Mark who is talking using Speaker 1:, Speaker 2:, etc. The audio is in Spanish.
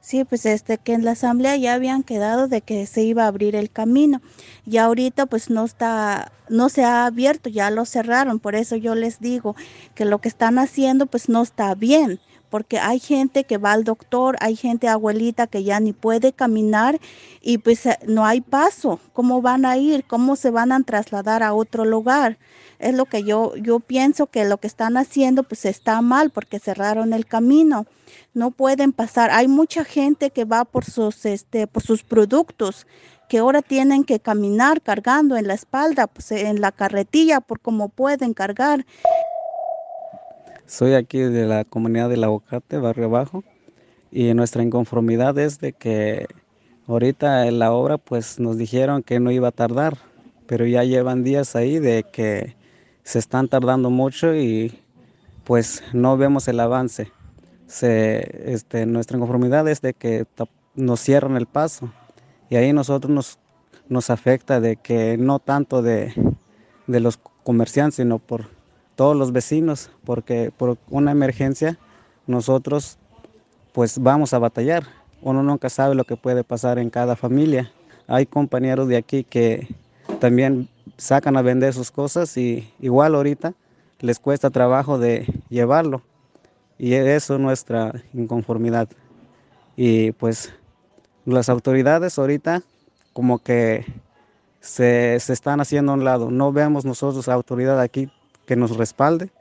Speaker 1: Sí, pues que en la asamblea ya habían quedado de que se iba a abrir el camino y ahorita pues no está, no se ha abierto, ya lo cerraron, por eso yo les digo que lo que están haciendo pues no está bien, porque hay gente que va al doctor, hay gente abuelita que ya ni puede caminar y pues no hay paso, ¿cómo van a ir? ¿Cómo se van a trasladar a otro lugar? Es lo que yo pienso que lo que están haciendo pues está mal porque cerraron el camino. No pueden pasar. Hay mucha gente que va por sus productos, que ahora tienen que caminar cargando en la espalda, pues en la carretilla, por cómo pueden cargar.
Speaker 2: Soy aquí de la comunidad del Aguacate, Barrio Bajo, y nuestra inconformidad es de que ahorita en la obra pues nos dijeron que no iba a tardar, pero ya llevan días ahí de que se están tardando mucho y pues no vemos el avance. Nuestra inconformidad es de que nos cierran el paso y ahí nos afecta de que no tanto de los comerciantes, sino por todos los vecinos, porque por una emergencia nosotros pues vamos a batallar. Uno nunca sabe lo que puede pasar en cada familia. Hay compañeros de aquí que también sacan a vender sus cosas y igual ahorita les cuesta trabajo de llevarlo y eso es nuestra inconformidad. Y pues las autoridades ahorita como que se están haciendo a un lado. No vemos nosotros autoridad aquí que nos respalde